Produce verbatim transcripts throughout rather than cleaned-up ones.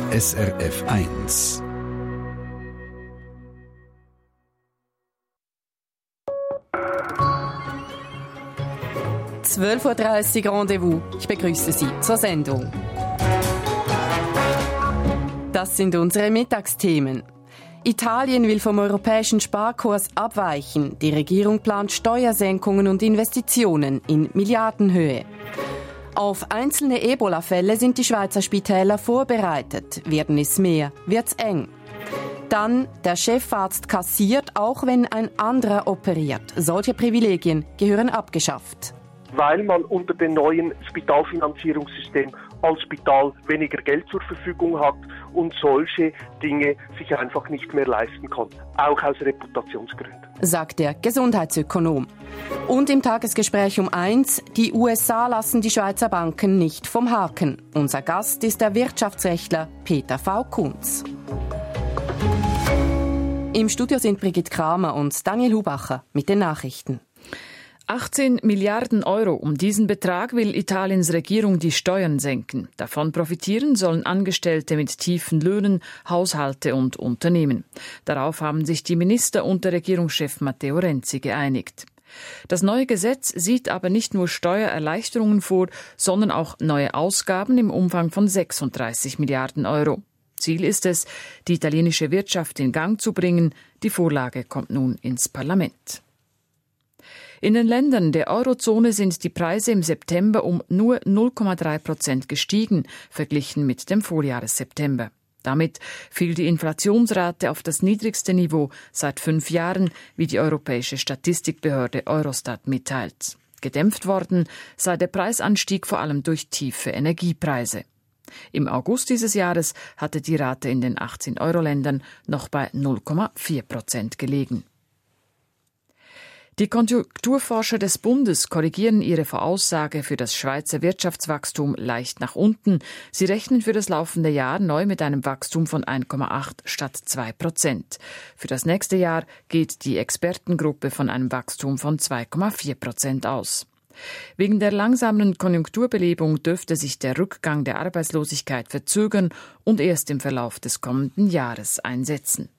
S R F eins. zwölf Uhr dreißig Rendezvous. Ich begrüße Sie zur Sendung. Das sind unsere Mittagsthemen. Italien will vom europäischen Sparkurs abweichen. Die Regierung plant Steuersenkungen und Investitionen in Milliardenhöhe. Auf einzelne Ebola-Fälle sind die Schweizer Spitäler vorbereitet. Werden es mehr, wird's eng. Dann, der Chefarzt kassiert, auch wenn ein anderer operiert. Solche Privilegien gehören abgeschafft. Weil man unter dem neuen Spitalfinanzierungssystem als Spital weniger Geld zur Verfügung hat und solche Dinge sich einfach nicht mehr leisten kann, auch aus Reputationsgründen. Sagt der Gesundheitsökonom. Und im Tagesgespräch um eins, die U S A lassen die Schweizer Banken nicht vom Haken. Unser Gast ist der Wirtschaftsrechtler Peter V. Kunz. Im Studio sind Brigitte Kramer und Daniel Hubacher mit den Nachrichten. achtzehn Milliarden Euro. Um diesen Betrag will Italiens Regierung die Steuern senken. Davon profitieren sollen Angestellte mit tiefen Löhnen, Haushalte und Unternehmen. Darauf haben sich die Minister und der Regierungschef Matteo Renzi geeinigt. Das neue Gesetz sieht aber nicht nur Steuererleichterungen vor, sondern auch neue Ausgaben im Umfang von sechsunddreißig Milliarden Euro. Ziel ist es, die italienische Wirtschaft in Gang zu bringen. Die Vorlage kommt nun ins Parlament. In den Ländern der Eurozone sind die Preise im September um nur null Komma drei Prozent gestiegen, verglichen mit dem Vorjahresseptember. Damit fiel die Inflationsrate auf das niedrigste Niveau seit fünf Jahren, wie die europäische Statistikbehörde Eurostat mitteilt. Gedämpft worden sei der Preisanstieg vor allem durch tiefe Energiepreise. Im August dieses Jahres hatte die Rate in den achtzehn Euro-Ländern noch bei null Komma vier Prozent gelegen. Die Konjunkturforscher des Bundes korrigieren ihre Voraussage für das Schweizer Wirtschaftswachstum leicht nach unten. Sie rechnen für das laufende Jahr neu mit einem Wachstum von eins Komma acht statt zwei Prozent. Für das nächste Jahr geht die Expertengruppe von einem Wachstum von zwei Komma vier Prozent aus. Wegen der langsamen Konjunkturbelebung dürfte sich der Rückgang der Arbeitslosigkeit verzögern und erst im Verlauf des kommenden Jahres einsetzen.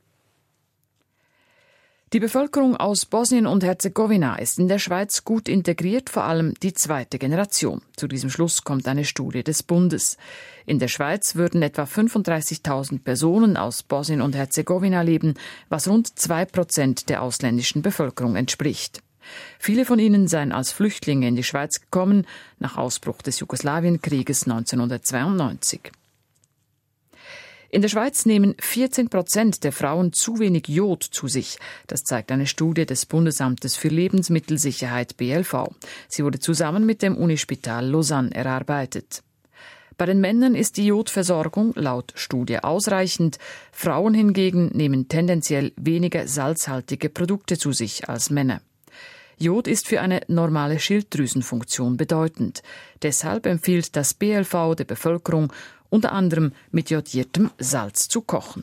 Die Bevölkerung aus Bosnien und Herzegowina ist in der Schweiz gut integriert, vor allem die zweite Generation. Zu diesem Schluss kommt eine Studie des Bundes. In der Schweiz würden etwa fünfunddreißigtausend Personen aus Bosnien und Herzegowina leben, was rund zwei Prozent der ausländischen Bevölkerung entspricht. Viele von ihnen seien als Flüchtlinge in die Schweiz gekommen, nach Ausbruch des Jugoslawienkrieges neunzehnhundertzweiundneunzig. In der Schweiz nehmen vierzehn Prozent der Frauen zu wenig Jod zu sich. Das zeigt eine Studie des Bundesamtes für Lebensmittelsicherheit B L V. Sie wurde zusammen mit dem Unispital Lausanne erarbeitet. Bei den Männern ist die Jodversorgung laut Studie ausreichend. Frauen hingegen nehmen tendenziell weniger salzhaltige Produkte zu sich als Männer. Jod ist für eine normale Schilddrüsenfunktion bedeutend. Deshalb empfiehlt das B L V der Bevölkerung, unter anderem mit jodiertem Salz zu kochen.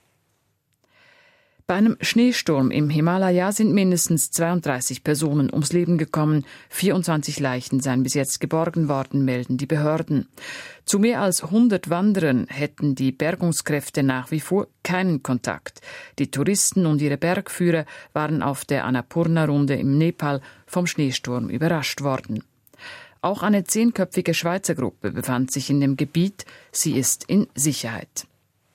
Bei einem Schneesturm im Himalaya sind mindestens zweiunddreißig Personen ums Leben gekommen. vierundzwanzig Leichen seien bis jetzt geborgen worden, melden die Behörden. Zu mehr als hundert Wanderern hätten die Bergungskräfte nach wie vor keinen Kontakt. Die Touristen und ihre Bergführer waren auf der Annapurna-Runde im Nepal vom Schneesturm überrascht worden. Auch eine zehnköpfige Schweizer Gruppe befand sich in dem Gebiet. Sie ist in Sicherheit.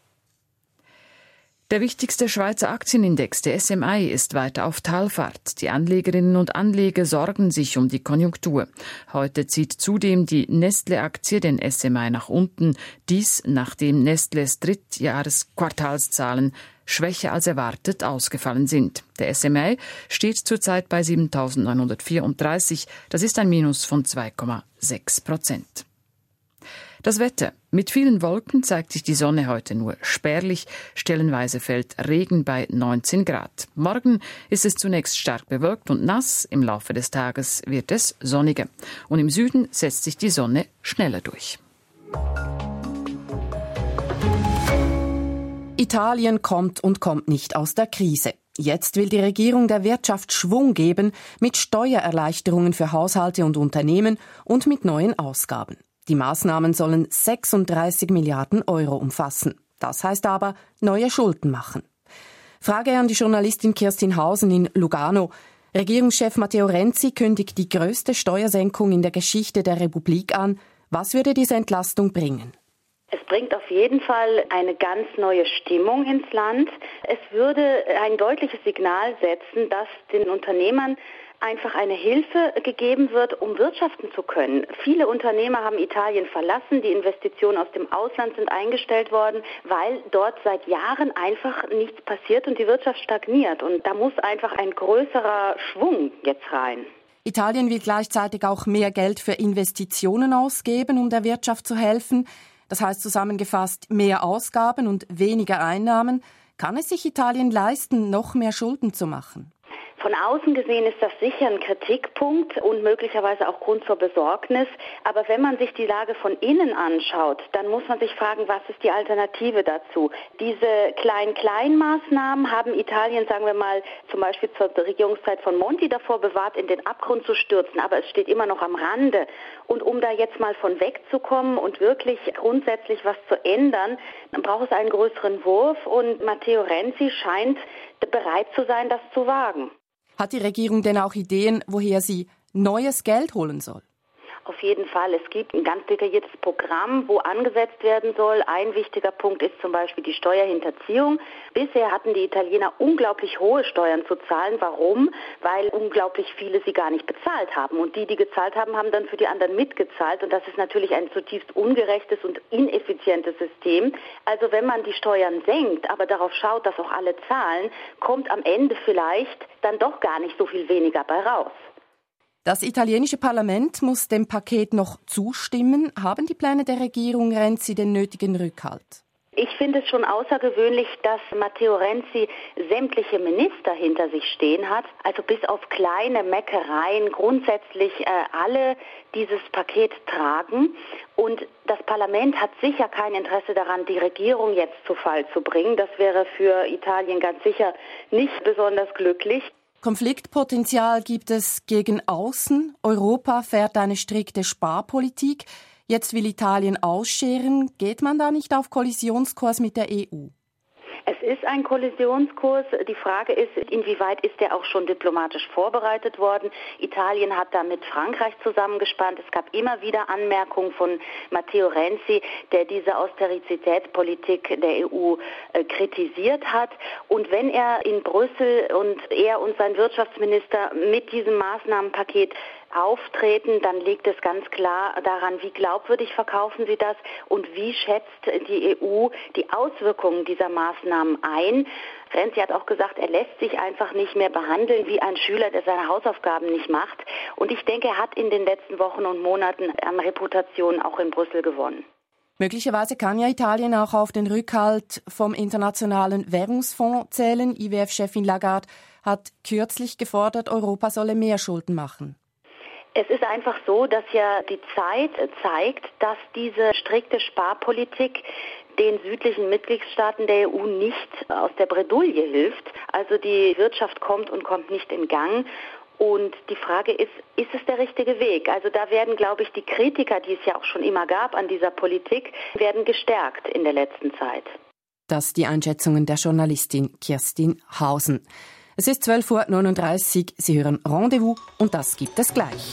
Der wichtigste Schweizer Aktienindex, der S M I, ist weiter auf Talfahrt. Die Anlegerinnen und Anleger sorgen sich um die Konjunktur. Heute zieht zudem die Nestle-Aktie den S M I nach unten. Dies, nachdem Nestles Drittjahresquartalszahlen schwächer als erwartet ausgefallen sind. Der S M I steht zurzeit bei siebentausendneunhundertvierunddreißig. Das ist ein Minus von zwei Komma sechs Prozent. Das Wetter. Mit vielen Wolken zeigt sich die Sonne heute nur spärlich. Stellenweise fällt Regen bei neunzehn Grad. Morgen ist es zunächst stark bewölkt und nass. Im Laufe des Tages wird es sonniger. Und im Süden setzt sich die Sonne schneller durch. Italien kommt und kommt nicht aus der Krise. Jetzt will die Regierung der Wirtschaft Schwung geben mit Steuererleichterungen für Haushalte und Unternehmen und mit neuen Ausgaben. Die Maßnahmen sollen sechsunddreißig Milliarden Euro umfassen. Das heißt aber, neue Schulden machen. Frage an die Journalistin Kirstin Hausen in Lugano. Regierungschef Matteo Renzi kündigt die größte Steuersenkung in der Geschichte der Republik an. Was würde diese Entlastung bringen? Es bringt auf jeden Fall eine ganz neue Stimmung ins Land. Es würde ein deutliches Signal setzen, dass den Unternehmern einfach eine Hilfe gegeben wird, um wirtschaften zu können. Viele Unternehmer haben Italien verlassen, die Investitionen aus dem Ausland sind eingestellt worden, weil dort seit Jahren einfach nichts passiert und die Wirtschaft stagniert. Und da muss einfach ein größerer Schwung jetzt rein. Italien will gleichzeitig auch mehr Geld für Investitionen ausgeben, um der Wirtschaft zu helfen. Das heißt zusammengefasst mehr Ausgaben und weniger Einnahmen. Kann es sich Italien leisten, noch mehr Schulden zu machen? Von außen gesehen ist das sicher ein Kritikpunkt und möglicherweise auch Grund zur Besorgnis. Aber wenn man sich die Lage von innen anschaut, dann muss man sich fragen, was ist die Alternative dazu? Diese Klein-Klein-Maßnahmen haben Italien, sagen wir mal, zum Beispiel zur Regierungszeit von Monti davor bewahrt, in den Abgrund zu stürzen. Aber es steht immer noch am Rande. Und um da jetzt mal von wegzukommen und wirklich grundsätzlich was zu ändern, dann braucht es einen größeren Wurf. Und Matteo Renzi scheint bereit zu sein, das zu wagen. Hat die Regierung denn auch Ideen, woher sie neues Geld holen soll? Auf jeden Fall. Es gibt ein ganz detailliertes Programm, wo angesetzt werden soll. Ein wichtiger Punkt ist zum Beispiel die Steuerhinterziehung. Bisher hatten die Italiener unglaublich hohe Steuern zu zahlen. Warum? Weil unglaublich viele sie gar nicht bezahlt haben. Und die, die gezahlt haben, haben dann für die anderen mitgezahlt. Und das ist natürlich ein zutiefst ungerechtes und ineffizientes System. Also wenn man die Steuern senkt, aber darauf schaut, dass auch alle zahlen, kommt am Ende vielleicht dann doch gar nicht so viel weniger bei raus. Das italienische Parlament muss dem Paket noch zustimmen. Haben die Pläne der Regierung Renzi den nötigen Rückhalt? Ich finde es schon außergewöhnlich, dass Matteo Renzi sämtliche Minister hinter sich stehen hat. Also bis auf kleine Meckereien grundsätzlich äh, alle dieses Paket tragen. Und das Parlament hat sicher kein Interesse daran, die Regierung jetzt zu Fall zu bringen. Das wäre für Italien ganz sicher nicht besonders glücklich. Konfliktpotenzial gibt es gegen außen. Europa fährt eine strikte Sparpolitik. Jetzt will Italien ausscheren. Geht man da nicht auf Kollisionskurs mit der E U? Es ist ein Kollisionskurs. Die Frage ist, inwieweit ist der auch schon diplomatisch vorbereitet worden? Italien hat da mit Frankreich zusammengespannt. Es gab immer wieder Anmerkungen von Matteo Renzi, der diese Austeritätspolitik der E U äh, kritisiert hat. Und wenn er in Brüssel und er und sein Wirtschaftsminister mit diesem Maßnahmenpaket auftreten, dann liegt es ganz klar daran, wie glaubwürdig verkaufen sie das und wie schätzt die E U die Auswirkungen dieser Maßnahmen ein. Renzi hat auch gesagt, er lässt sich einfach nicht mehr behandeln wie ein Schüler, der seine Hausaufgaben nicht macht. Und ich denke, er hat in den letzten Wochen und Monaten an Reputation auch in Brüssel gewonnen. Möglicherweise kann ja Italien auch auf den Rückhalt vom Internationalen Währungsfonds zählen. I W F-Chefin Lagarde hat kürzlich gefordert, Europa solle mehr Schulden machen. Es ist einfach so, dass ja die Zeit zeigt, dass diese strikte Sparpolitik den südlichen Mitgliedstaaten der E U nicht aus der Bredouille hilft. Also die Wirtschaft kommt und kommt nicht in Gang. Und die Frage ist, ist es der richtige Weg? Also da werden, glaube ich, die Kritiker, die es ja auch schon immer gab an dieser Politik, werden gestärkt in der letzten Zeit. Das die Einschätzungen der Journalistin Kirstin Hausen. Es ist zwölf Uhr neununddreißig, Sie hören Rendezvous und das gibt es gleich.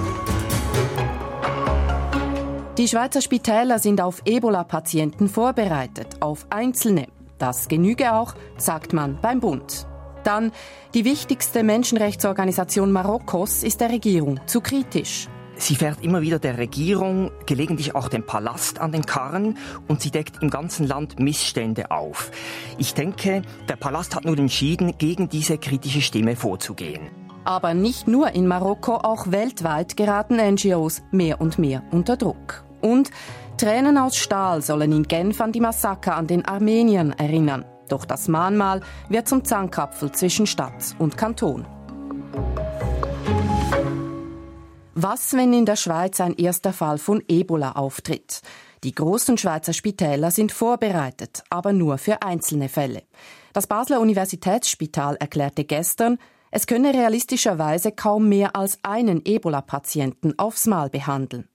Die Schweizer Spitäler sind auf Ebola-Patienten vorbereitet, auf einzelne. Das genüge auch, sagt man beim Bund. Dann, die wichtigste Menschenrechtsorganisation Marokkos ist der Regierung zu kritisch. Sie fährt immer wieder der Regierung, gelegentlich auch dem Palast an den Karren und sie deckt im ganzen Land Missstände auf. Ich denke, der Palast hat nun entschieden, gegen diese kritische Stimme vorzugehen. Aber nicht nur in Marokko, auch weltweit geraten N G Os mehr und mehr unter Druck. Und Tränen aus Stahl sollen in Genf an die Massaker an den Armeniern erinnern. Doch das Mahnmal wird zum Zankapfel zwischen Stadt und Kanton. Was, wenn in der Schweiz ein erster Fall von Ebola auftritt? Die großen Schweizer Spitäler sind vorbereitet, aber nur für einzelne Fälle. Das Basler Universitätsspital erklärte gestern, es könne realistischerweise kaum mehr als einen Ebola-Patienten aufs Mal behandeln.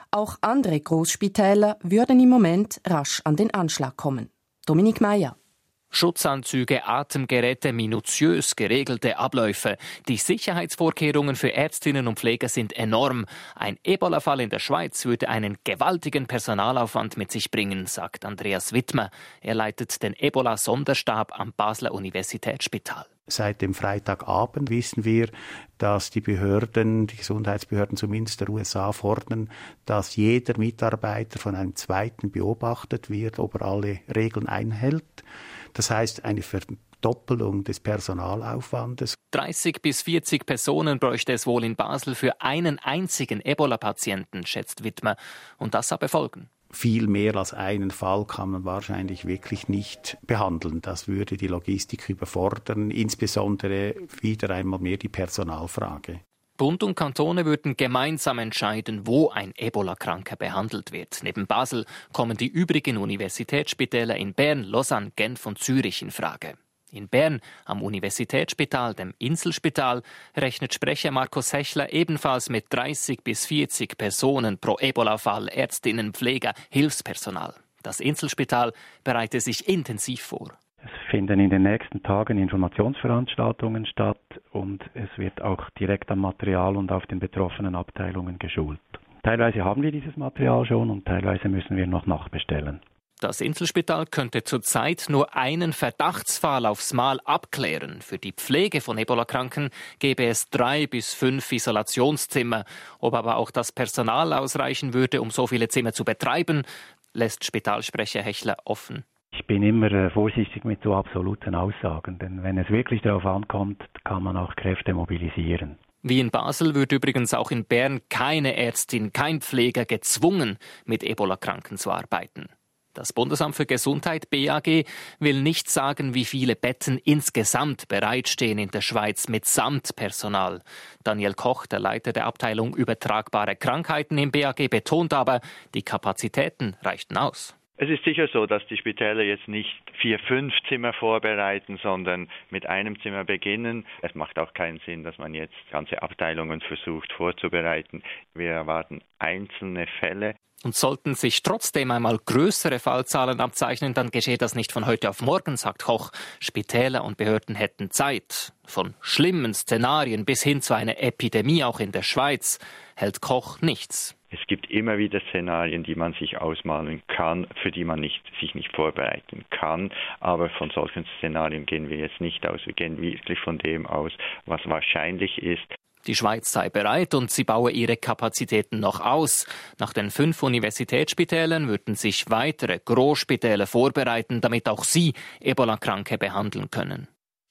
Auch andere Großspitäler würden im Moment rasch an den Anschlag kommen. Dominik Meyer. Schutzanzüge, Atemgeräte, minutiös geregelte Abläufe. Die Sicherheitsvorkehrungen für Ärztinnen und Pfleger sind enorm. Ein Ebola-Fall in der Schweiz würde einen gewaltigen Personalaufwand mit sich bringen, sagt Andreas Wittmer. Er leitet den Ebola-Sonderstab am Basler Universitätsspital. Seit dem Freitagabend wissen wir, dass die Behörden, die Gesundheitsbehörden zumindest der U S A fordern, dass jeder Mitarbeiter von einem Zweiten beobachtet wird, ob er alle Regeln einhält. Das heißt, eine Verdoppelung des Personalaufwandes. dreißig bis vierzig Personen bräuchte es wohl in Basel für einen einzigen Ebola-Patienten, schätzt Wittmer. Und das habe Folgen. Viel mehr als einen Fall kann man wahrscheinlich wirklich nicht behandeln. Das würde die Logistik überfordern, insbesondere wieder einmal mehr die Personalfrage. Bund und Kantone würden gemeinsam entscheiden, wo ein Ebola-Kranker behandelt wird. Neben Basel kommen die übrigen Universitätsspitäler in Bern, Lausanne, Genf und Zürich in Frage. In Bern, am Universitätsspital, dem Inselspital, rechnet Sprecher Markus Hechler ebenfalls mit dreißig bis vierzig Personen pro Ebola-Fall, Ärztinnen, Pfleger, Hilfspersonal. Das Inselspital bereite sich intensiv vor. Es finden in den nächsten Tagen Informationsveranstaltungen statt und es wird auch direkt am Material und auf den betroffenen Abteilungen geschult. Teilweise haben wir dieses Material schon und teilweise müssen wir noch nachbestellen. Das Inselspital könnte zurzeit nur einen Verdachtsfall aufs Mal abklären. Für die Pflege von Ebola-Kranken gäbe es drei bis fünf Isolationszimmer. Ob aber auch das Personal ausreichen würde, um so viele Zimmer zu betreiben, lässt Spitalsprecher Hechler offen. Ich bin immer äh, vorsichtig mit so absoluten Aussagen, denn wenn es wirklich darauf ankommt, kann man auch Kräfte mobilisieren. Wie in Basel wird übrigens auch in Bern keine Ärztin, kein Pfleger gezwungen, mit Ebola-Kranken zu arbeiten. Das Bundesamt für Gesundheit B A G will nicht sagen, wie viele Betten insgesamt bereitstehen in der Schweiz mitsamt Personal. Daniel Koch, der Leiter der Abteilung übertragbare Krankheiten im B A G, betont aber, die Kapazitäten reichten aus. Es ist sicher so, dass die Spitäler jetzt nicht vier, fünf Zimmer vorbereiten, sondern mit einem Zimmer beginnen. Es macht auch keinen Sinn, dass man jetzt ganze Abteilungen versucht vorzubereiten. Wir erwarten einzelne Fälle. Und sollten sich trotzdem einmal größere Fallzahlen abzeichnen, dann geschehe das nicht von heute auf morgen, sagt Koch. Spitäler und Behörden hätten Zeit. Von schlimmen Szenarien bis hin zu einer Epidemie auch in der Schweiz hält Koch nichts. Es gibt immer wieder Szenarien, die man sich ausmalen kann, für die man nicht, sich nicht vorbereiten kann. Aber von solchen Szenarien gehen wir jetzt nicht aus. Wir gehen wirklich von dem aus, was wahrscheinlich ist. Die Schweiz sei bereit und sie baue ihre Kapazitäten noch aus. Nach den fünf Universitätsspitälern würden sich weitere Großspitäler vorbereiten, damit auch sie Ebola-Kranke behandeln können.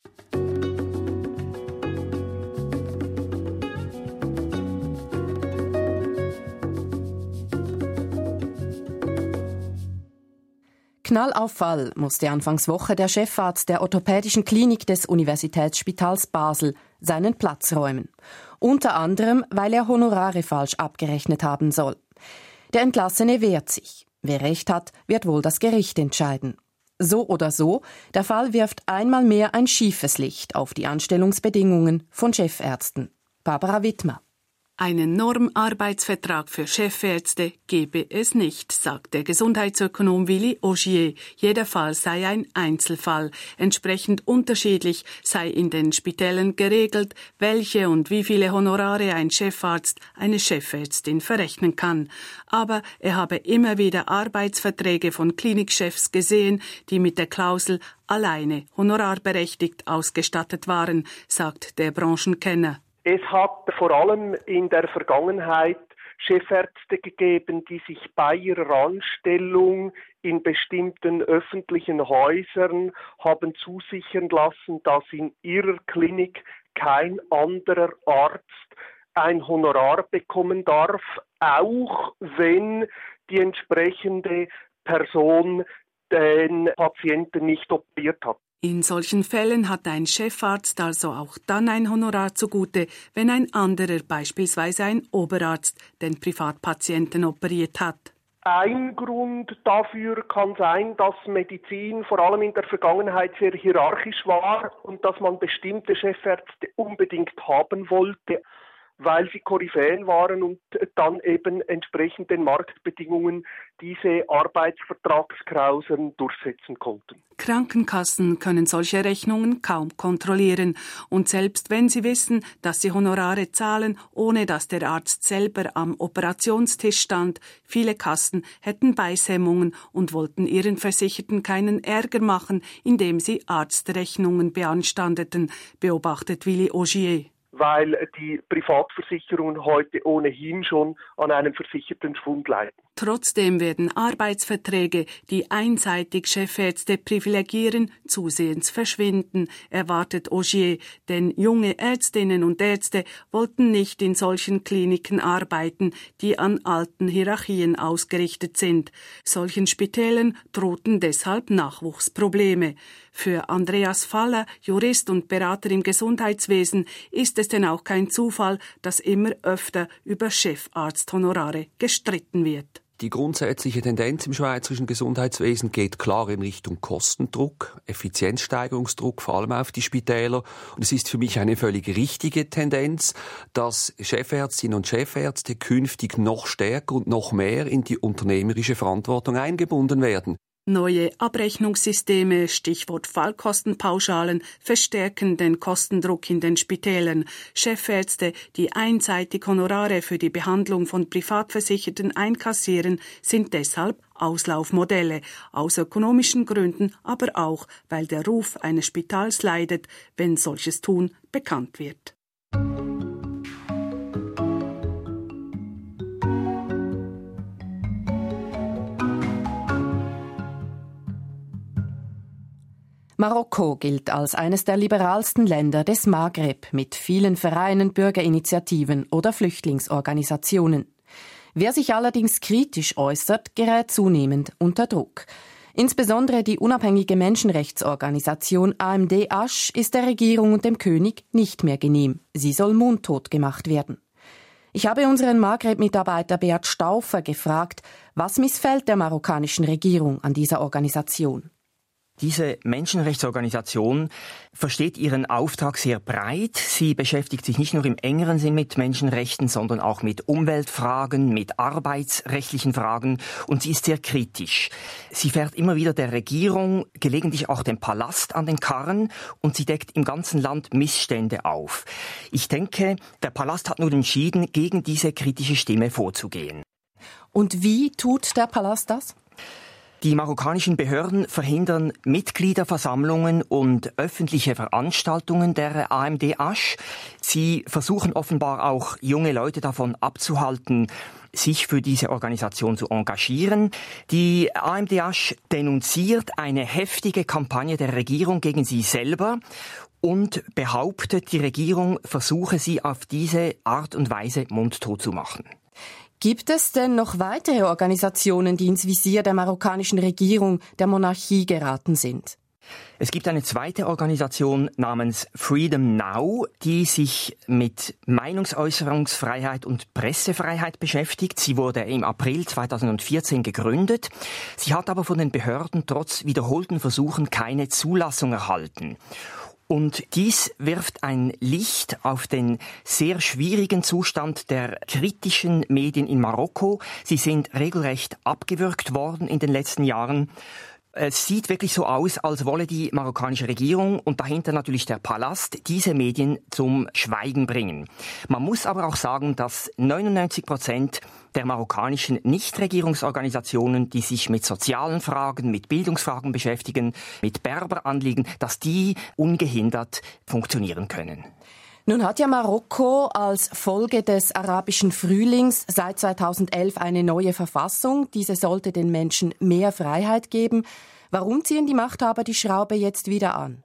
Knallauffall musste Anfangswoche der Chefarzt der orthopädischen Klinik des Universitätsspitals Basel seinen Platz räumen. Unter anderem, weil er Honorare falsch abgerechnet haben soll. Der Entlassene wehrt sich. Wer Recht hat, wird wohl das Gericht entscheiden. So oder so, der Fall wirft einmal mehr ein schiefes Licht auf die Anstellungsbedingungen von Chefärzten. Barbara Wittmer. Einen Normarbeitsvertrag für Chefärzte gebe es nicht, sagt der Gesundheitsökonom Willi Ogier. Jeder Fall sei ein Einzelfall. Entsprechend unterschiedlich sei in den Spitälern geregelt, welche und wie viele Honorare ein Chefarzt, eine Chefärztin verrechnen kann. Aber er habe immer wieder Arbeitsverträge von Klinikchefs gesehen, die mit der Klausel alleine honorarberechtigt ausgestattet waren, sagt der Branchenkenner. Es hat vor allem in der Vergangenheit Chefärzte gegeben, die sich bei ihrer Anstellung in bestimmten öffentlichen Häusern haben zusichern lassen, dass in ihrer Klinik kein anderer Arzt ein Honorar bekommen darf, auch wenn die entsprechende Person den Patienten nicht operiert hat. In solchen Fällen hat ein Chefarzt also auch dann ein Honorar zugute, wenn ein anderer, beispielsweise ein Oberarzt, den Privatpatienten operiert hat. Ein Grund dafür kann sein, dass Medizin vor allem in der Vergangenheit sehr hierarchisch war und dass man bestimmte Chefärzte unbedingt haben wollte. weil sie Koryphäen waren und dann eben entsprechend den Marktbedingungen diese Arbeitsvertragsklauseln durchsetzen konnten. Krankenkassen können solche Rechnungen kaum kontrollieren. Und selbst wenn sie wissen, dass sie Honorare zahlen, ohne dass der Arzt selber am Operationstisch stand, viele Kassen hätten Beißhemmungen und wollten ihren Versicherten keinen Ärger machen, indem sie Arztrechnungen beanstandeten, beobachtet Willi Ogier. Weil die Privatversicherungen heute ohnehin schon an einem versicherten Schwund leiden. Trotzdem werden Arbeitsverträge, die einseitig Chefärzte privilegieren, zusehends verschwinden, erwartet Ogier, denn junge Ärztinnen und Ärzte wollten nicht in solchen Kliniken arbeiten, die an alten Hierarchien ausgerichtet sind. Solchen Spitälern drohten deshalb Nachwuchsprobleme. Für Andreas Faller, Jurist und Berater im Gesundheitswesen, ist es denn auch kein Zufall, dass immer öfter über Chefarzthonorare gestritten wird. Die grundsätzliche Tendenz im schweizerischen Gesundheitswesen geht klar in Richtung Kostendruck, Effizienzsteigerungsdruck, vor allem auf die Spitäler. Und es ist für mich eine völlig richtige Tendenz, dass Chefärztinnen und Chefärzte künftig noch stärker und noch mehr in die unternehmerische Verantwortung eingebunden werden. Neue Abrechnungssysteme, Stichwort Fallkostenpauschalen, verstärken den Kostendruck in den Spitälern. Chefärzte, die einseitig Honorare für die Behandlung von Privatversicherten einkassieren, sind deshalb Auslaufmodelle. Aus ökonomischen Gründen, aber auch, weil der Ruf eines Spitals leidet, wenn solches Tun bekannt wird. Marokko gilt als eines der liberalsten Länder des Maghreb mit vielen Vereinen, Bürgerinitiativen oder Flüchtlingsorganisationen. Wer sich allerdings kritisch äußert, gerät zunehmend unter Druck. Insbesondere die unabhängige Menschenrechtsorganisation A M D Asch ist der Regierung und dem König nicht mehr genehm. Sie soll mundtot gemacht werden. Ich habe unseren Maghreb-Mitarbeiter Beat Stauffer gefragt, was missfällt der marokkanischen Regierung an dieser Organisation? Diese Menschenrechtsorganisation versteht ihren Auftrag sehr breit. Sie beschäftigt sich nicht nur im engeren Sinn mit Menschenrechten, sondern auch mit Umweltfragen, mit arbeitsrechtlichen Fragen, und sie ist sehr kritisch. Sie fährt immer wieder der Regierung, gelegentlich auch dem Palast an den Karren, und sie deckt im ganzen Land Missstände auf. Ich denke, der Palast hat nur entschieden, gegen diese kritische Stimme vorzugehen. Und wie tut der Palast das? Die marokkanischen Behörden verhindern Mitgliederversammlungen und öffentliche Veranstaltungen der A M D Asch. Sie versuchen offenbar auch junge Leute davon abzuhalten, sich für diese Organisation zu engagieren. Die A M D Asch denunziert eine heftige Kampagne der Regierung gegen sie selber und behauptet, die Regierung versuche sie auf diese Art und Weise mundtot zu machen. Gibt es denn noch weitere Organisationen, die ins Visier der marokkanischen Regierung, der Monarchie geraten sind? Es gibt eine zweite Organisation namens Freedom Now, die sich mit Meinungsäußerungsfreiheit und Pressefreiheit beschäftigt. Sie wurde im April zweitausendvierzehn gegründet. Sie hat aber von den Behörden trotz wiederholten Versuchen keine Zulassung erhalten. Und dies wirft ein Licht auf den sehr schwierigen Zustand der kritischen Medien in Marokko. Sie sind regelrecht abgewürgt worden in den letzten Jahren. Es sieht wirklich so aus, als wolle die marokkanische Regierung und dahinter natürlich der Palast diese Medien zum Schweigen bringen. Man muss aber auch sagen, dass neunundneunzig Prozent der marokkanischen Nichtregierungsorganisationen, die sich mit sozialen Fragen, mit Bildungsfragen beschäftigen, mit Berberanliegen, dass die ungehindert funktionieren können. Nun hat ja Marokko als Folge des arabischen Frühlings seit zweitausendelf eine neue Verfassung. Diese sollte den Menschen mehr Freiheit geben. Warum ziehen die Machthaber die Schraube jetzt wieder an?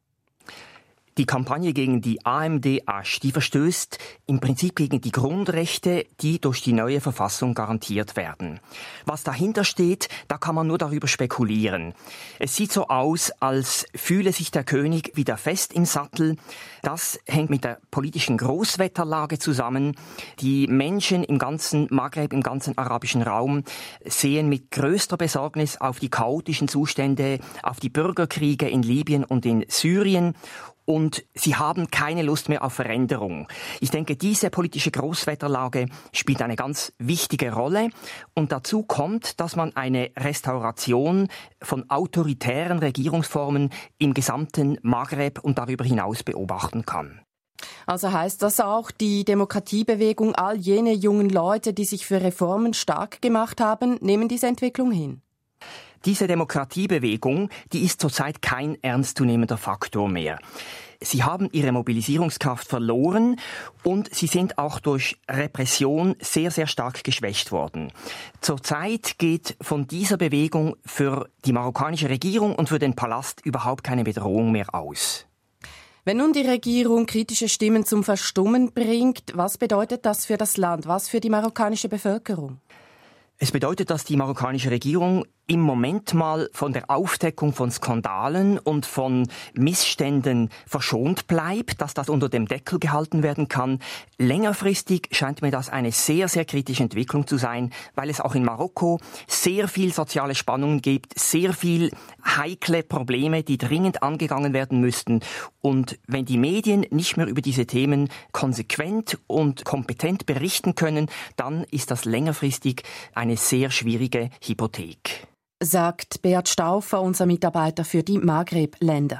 Die Kampagne gegen die A M D Asch, die verstößt im Prinzip gegen die Grundrechte, die durch die neue Verfassung garantiert werden. Was dahinter steht, da kann man nur darüber spekulieren. Es sieht so aus, als fühle sich der König wieder fest im Sattel. Das hängt mit der politischen Großwetterlage zusammen. Die Menschen im ganzen Maghreb, im ganzen arabischen Raum sehen mit größter Besorgnis auf die chaotischen Zustände, auf die Bürgerkriege in Libyen und in Syrien. und sie haben keine Lust mehr auf Veränderung. Ich denke, diese politische Großwetterlage spielt eine ganz wichtige Rolle. Und dazu kommt, dass man eine Restauration von autoritären Regierungsformen im gesamten Maghreb und darüber hinaus beobachten kann. Also heißt das auch, die Demokratiebewegung, all jene jungen Leute, die sich für Reformen stark gemacht haben, nehmen diese Entwicklung hin? Diese Demokratiebewegung, die ist zurzeit kein ernstzunehmender Faktor mehr. Sie haben ihre Mobilisierungskraft verloren und sie sind auch durch Repression sehr, sehr stark geschwächt worden. Zurzeit geht von dieser Bewegung für die marokkanische Regierung und für den Palast überhaupt keine Bedrohung mehr aus. Wenn nun die Regierung kritische Stimmen zum Verstummen bringt, was bedeutet das für das Land, was für die marokkanische Bevölkerung? Es bedeutet, dass die marokkanische Regierung im Moment mal von der Aufdeckung von Skandalen und von Missständen verschont bleibt, dass das unter dem Deckel gehalten werden kann. Längerfristig scheint mir das eine sehr, sehr kritische Entwicklung zu sein, weil es auch in Marokko sehr viel soziale Spannungen gibt, sehr viel heikle Probleme, die dringend angegangen werden müssten. Und wenn die Medien nicht mehr über diese Themen konsequent und kompetent berichten können, dann ist das längerfristig eine sehr schwierige Hypothek. Sagt Beat Stauffer, unser Mitarbeiter für die Maghreb-Länder.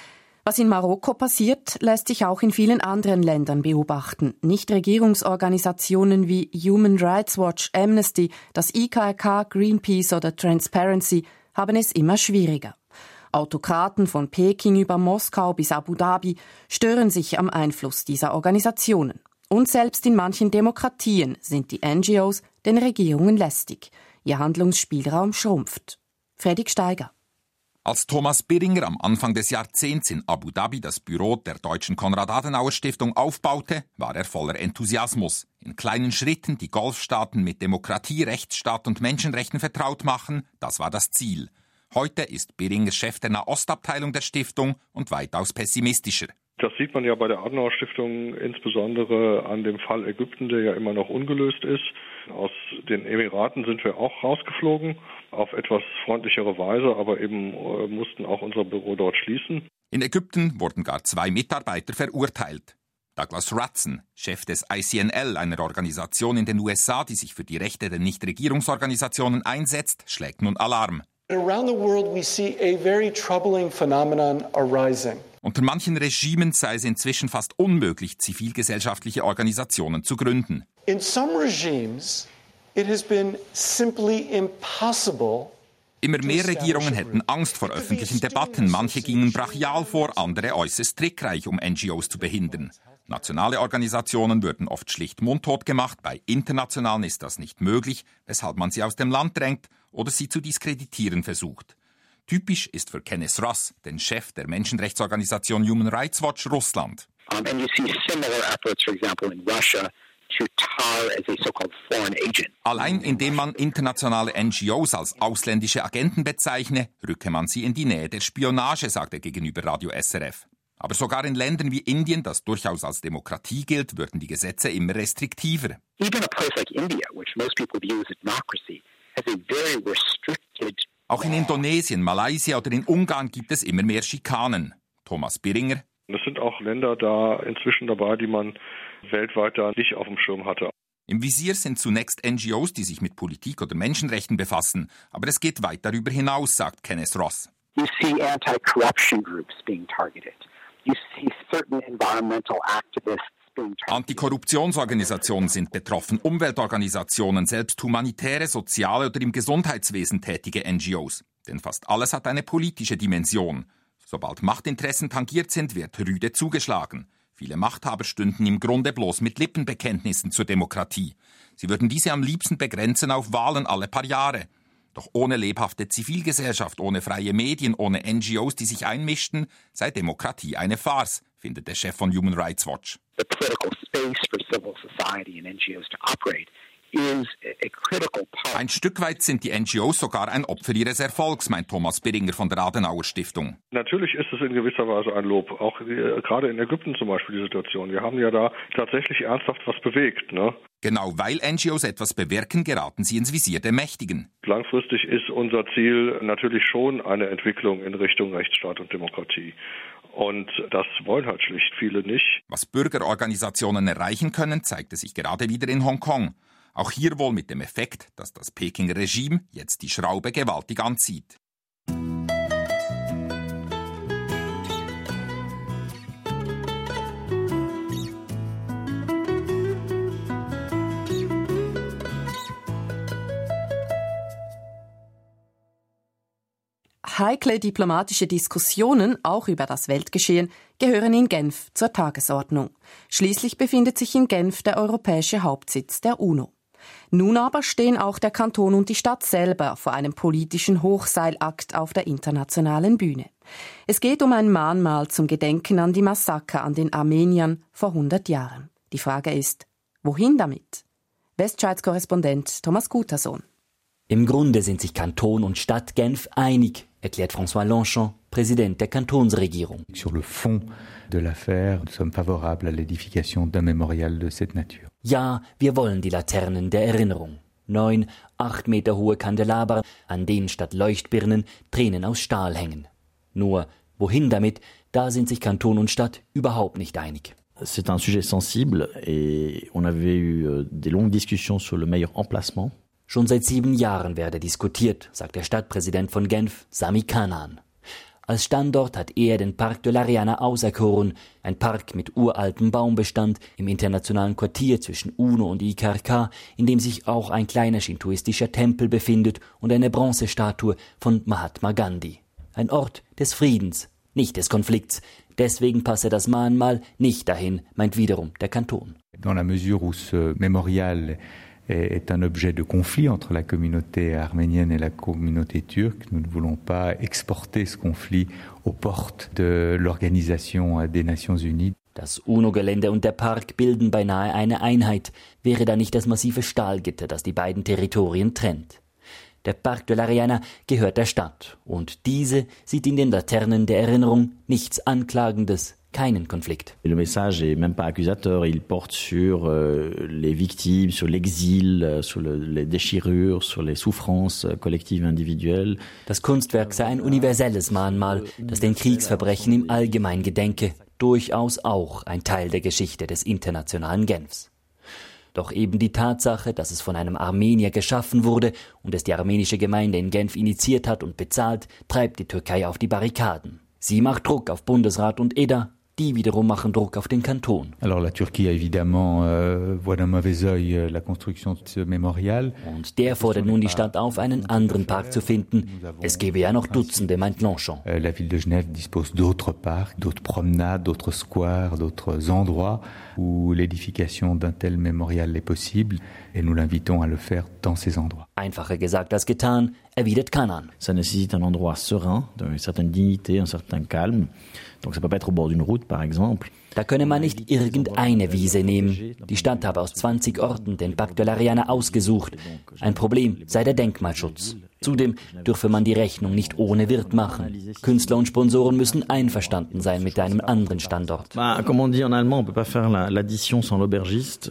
Was in Marokko passiert, lässt sich auch in vielen anderen Ländern beobachten. Nichtregierungsorganisationen wie Human Rights Watch, Amnesty, das I K R K, Greenpeace oder Transparency haben es immer schwieriger. Autokraten von Peking über Moskau bis Abu Dhabi stören sich am Einfluss dieser Organisationen. Und selbst in manchen Demokratien sind die N G Os den Regierungen lästig. Ihr Handlungsspielraum schrumpft. Fredrik Steiger. Als Thomas Biringer am Anfang des Jahrzehnts in Abu Dhabi das Büro der Deutschen Konrad-Adenauer-Stiftung aufbaute, war er voller Enthusiasmus. In kleinen Schritten die Golfstaaten mit Demokratie, Rechtsstaat und Menschenrechten vertraut machen, das war das Ziel. Heute ist Biringer Chef der Nahostabteilung der Stiftung und weitaus pessimistischer. Das sieht man ja bei der Adenauer-Stiftung insbesondere an dem Fall Ägypten, der ja immer noch ungelöst ist. Aus den Emiraten sind wir auch rausgeflogen, auf etwas freundlichere Weise, aber eben äh, mussten auch unser Büro dort schließen. In Ägypten wurden gar zwei Mitarbeiter verurteilt. Douglas Rutzen, Chef des I C N L, einer Organisation in den U S A, die sich für die Rechte der Nichtregierungsorganisationen einsetzt, schlägt nun Alarm. Around the world we see a very troubling phenomenon arising. Unter manchen Regimen sei es inzwischen fast unmöglich, zivilgesellschaftliche Organisationen zu gründen. In some regimes, it has been simply impossible. Immer mehr Regierungen hätten Angst vor öffentlichen Debatten. Manche gingen brachial vor, andere äußerst trickreich, um N G Os zu behindern. Nationale Organisationen würden oft schlicht mundtot gemacht. Bei internationalen ist das nicht möglich, weshalb man sie aus dem Land drängt oder sie zu diskreditieren versucht. Typisch ist für Kenneth Ross, den Chef der Menschenrechtsorganisation Human Rights Watch, Russland. Um, and you see similar efforts, for example, in Russia, to tar as a so-called foreign agent. Allein indem man internationale N G Os als ausländische Agenten bezeichne, rücke man sie in die Nähe der Spionage, sagt er gegenüber Radio S R F. Aber sogar in Ländern wie Indien, das durchaus als Demokratie gilt, würden die Gesetze immer restriktiver. Even a place like India, which most people view as a democracy, has a very restricted. Auch in Indonesien, Malaysia oder in Ungarn gibt es immer mehr Schikanen. Thomas Biringer. Es sind auch Länder da inzwischen dabei, die man weltweit da nicht auf dem Schirm hatte. Im Visier sind zunächst N G Os, die sich mit Politik oder Menschenrechten befassen. Aber es geht weit darüber hinaus, sagt Kenneth Ross. You see anti-corruption groups being targeted. You see certain environmental activists. Antikorruptionsorganisationen sind betroffen, Umweltorganisationen, selbst humanitäre, soziale oder im Gesundheitswesen tätige N G Os. Denn fast alles hat eine politische Dimension. Sobald Machtinteressen tangiert sind, wird rüde zugeschlagen. Viele Machthaber stünden im Grunde bloß mit Lippenbekenntnissen zur Demokratie. Sie würden diese am liebsten begrenzen auf Wahlen alle paar Jahre. Doch ohne lebhafte Zivilgesellschaft, ohne freie Medien, ohne N G Os, die sich einmischten, sei Demokratie eine Farce, findet der Chef von Human Rights Watch. The political space for civil society and N G Os to operate is a critical part. Ein Stück weit sind die N G Os sogar ein Opfer ihres Erfolgs, meint Thomas Biringer von der Adenauer Stiftung. Natürlich ist es in gewisser Weise ein Lob. Auch äh, gerade in Ägypten zum Beispiel die Situation. Wir haben ja da tatsächlich ernsthaft was bewegt, ne? Genau, weil N G Os etwas bewirken, geraten sie ins Visier der Mächtigen. Langfristig ist unser Ziel natürlich schon eine Entwicklung in Richtung Rechtsstaat und Demokratie. Und das wollen halt schlicht viele nicht. Was Bürgerorganisationen erreichen können, zeigte sich gerade wieder in Hongkong. Auch hier wohl mit dem Effekt, dass das Pekinger Regime jetzt die Schraube gewaltig anzieht. Heikle diplomatische Diskussionen, auch über das Weltgeschehen, gehören in Genf zur Tagesordnung. Schließlich befindet sich in Genf der europäische Hauptsitz der UNO. Nun aber stehen auch der Kanton und die Stadt selber vor einem politischen Hochseilakt auf der internationalen Bühne. Es geht um ein Mahnmal zum Gedenken an die Massaker an den Armeniern vor hundert Jahren. Die Frage ist, wohin damit? Westschweiz-Korrespondent Thomas Gutersohn. Im Grunde sind sich Kanton und Stadt Genf einig, erklärt François Longchamp, Präsident der Kantonsregierung. Sur le fond de l'affaire, nous sommes favorables à l'édification d'un mémorial de cette nature. Ja, wir wollen die Laternen der Erinnerung. Neun, acht Meter hohe Kandelaber, an denen statt Leuchtbirnen Tränen aus Stahl hängen. Nur, wohin damit, da sind sich Kanton und Stadt überhaupt nicht einig. C'est un sujet sensible et on avait eu des longues discussions sur le meilleur emplacement. Schon seit sieben Jahren werde diskutiert, sagt der Stadtpräsident von Genf, Sami Kanan. Als Standort hat er den Parc de l'Ariana auserkoren, ein Park mit uraltem Baumbestand im internationalen Quartier zwischen UNO und I K R K, in dem sich auch ein kleiner shintoistischer Tempel befindet und eine Bronzestatue von Mahatma Gandhi. Ein Ort des Friedens, nicht des Konflikts. Deswegen passe das Mahnmal nicht dahin, meint wiederum der Kanton. Dans la mesure où ce mémorial est un objet de conflit entre la communauté arménienne et la communauté turque. Nous ne voulons pas exporter ce conflit aux portes de l'Organisation des Nations Unies. Das UNO-Gelände und der Park bilden beinahe eine Einheit. Wäre da nicht das massive Stahlgitter, das die beiden Territorien trennt? Der Parc de l'Ariana gehört der Stadt und diese sieht in den Laternen der Erinnerung nichts Anklagendes. Keinen Konflikt. Le message est même pas accusateur, il porte sur euh, les victimes, sur l'exil, sur le, les déchirures, sur les souffrances collectives individuelles. Das Kunstwerk sei ein universelles Mahnmal, das den Kriegsverbrechen im Allgemeinen gedenke, durchaus auch ein Teil der Geschichte des internationalen Genfs. Doch eben die Tatsache, dass es von einem Armenier geschaffen wurde und es die armenische Gemeinde in Genf initiiert hat und bezahlt, treibt die Türkei auf die Barrikaden. Sie macht Druck auf Bundesrat und E D A. Die wiederum machen Druck auf den Kanton. Alors la Turquie évidemment euh, voit d'un mauvais œil la construction de ce mémorial. Und der fordert nun die Stadt auf, einen anderen Park zu finden. Es gebe ja noch Dutzende, meint Longchamp. La ville de Genève dispose d'autres parcs, d'autres promenades, d'autres squares, d'autres endroits où l'édification d'un tel mémorial est possible et nous l'invitons à le faire dans ces endroits. Einfacher gesagt als getan, erwidert Kanan. Ça nécessite un endroit serein, d'une certaine dignité, un certain calme. Donc ça peut pas être au bord d'une route, par exemple. Da könne man nicht irgendeine Wiese nehmen. Die Stadt habe aus zwanzig Orten den Parc de l'Ariana ausgesucht. Ein Problem sei der Denkmalschutz. Zudem dürfe man die Rechnung nicht ohne Wirt machen. Künstler und Sponsoren müssen einverstanden sein mit einem anderen Standort. Bah, comme on dit en allemand, on peut pas faire la, l'addition sans l'aubergiste.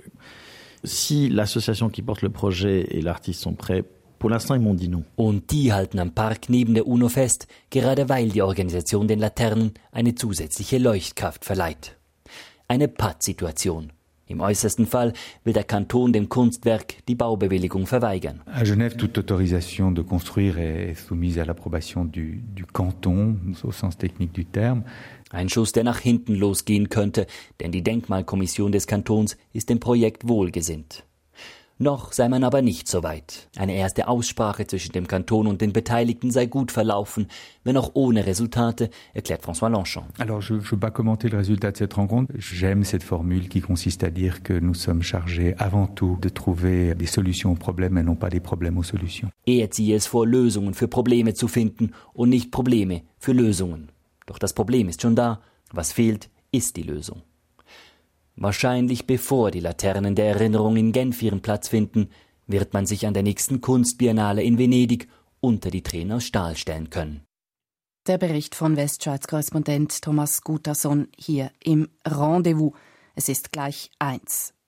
Si l'association qui porte le projet et l'artiste sont prêts, pour l'instant, ils m'ont dit non. Und die halten am Park neben der UNO fest, gerade weil die Organisation den Laternen eine zusätzliche Leuchtkraft verleiht. Eine Pattsituation. Im äußersten Fall will der Kanton dem Kunstwerk die Baubewilligung verweigern. À Genève, toute autorisation de construire est soumise à l'approbation du, du canton, au sens technique du terme. Ein Schuss, der nach hinten losgehen könnte, denn die Denkmalkommission des Kantons ist dem Projekt wohlgesinnt. Noch sei man aber nicht so weit. Eine erste Aussprache zwischen dem Kanton und den Beteiligten sei gut verlaufen, wenn auch ohne Resultate, erklärt François Longchamp. Alors, je ne veux pas commenter le résultat de cette rencontre. J'aime cette formule qui consiste à dire que nous sommes chargés avant tout de trouver des solutions aux problèmes et non pas des problèmes aux solutions. Er ziehe es vor, Lösungen für Probleme zu finden und nicht Probleme für Lösungen. Doch das Problem ist schon da. Was fehlt, ist die Lösung. Wahrscheinlich bevor die Laternen der Erinnerung in Genf ihren Platz finden, wird man sich an der nächsten Kunstbiennale in Venedig unter die Tränen aus Stahl stellen können. Der Bericht von Westschweiz-Korrespondent Thomas Gutersohn hier im Rendezvous. Es ist gleich eins.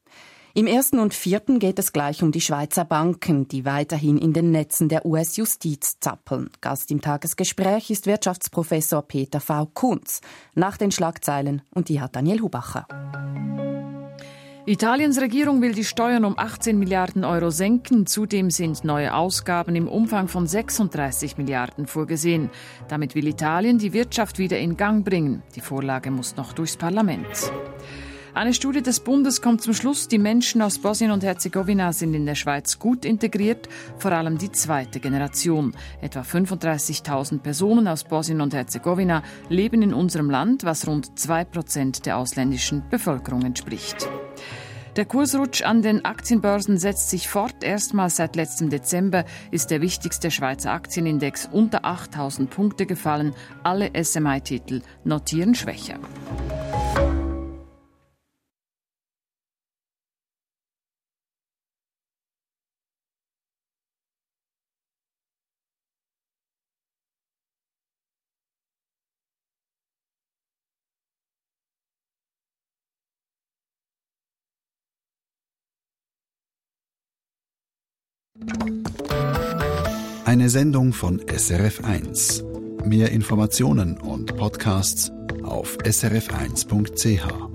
Im ersten und vierten geht es gleich um die Schweizer Banken, die weiterhin in den Netzen der U S-Justiz zappeln. Gast im Tagesgespräch ist Wirtschaftsprofessor Peter V. Kunz. Nach den Schlagzeilen, und die hat Daniel Hubacher. Italiens Regierung will die Steuern um achtzehn Milliarden Euro senken. Zudem sind neue Ausgaben im Umfang von sechsunddreißig Milliarden vorgesehen. Damit will Italien die Wirtschaft wieder in Gang bringen. Die Vorlage muss noch durchs Parlament. Eine Studie des Bundes kommt zum Schluss, die Menschen aus Bosnien und Herzegowina sind in der Schweiz gut integriert, vor allem die zweite Generation. Etwa fünfunddreißigtausend Personen aus Bosnien und Herzegowina leben in unserem Land, was rund zwei Prozent der ausländischen Bevölkerung entspricht. Der Kursrutsch an den Aktienbörsen setzt sich fort. Erstmals seit letztem Dezember ist der wichtigste Schweizer Aktienindex unter achttausend Punkte gefallen. Alle S M I-Titel notieren schwächer. Eine Sendung von S R F eins. Mehr Informationen und Podcasts auf s r f eins punkt c h.